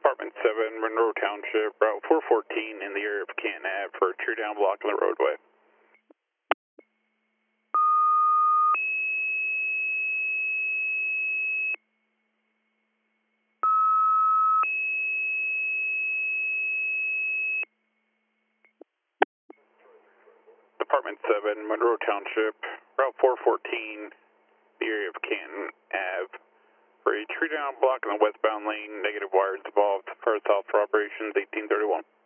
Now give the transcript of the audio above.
Department 7, Monroe Township, Route 414 in the area of Canton Ave for a tree down block on the roadway. Department 7, Monroe Township, Route 414, the area of Canton Ave for a tree down block in the westbound lane, negative wires involved, far south for operations 1831.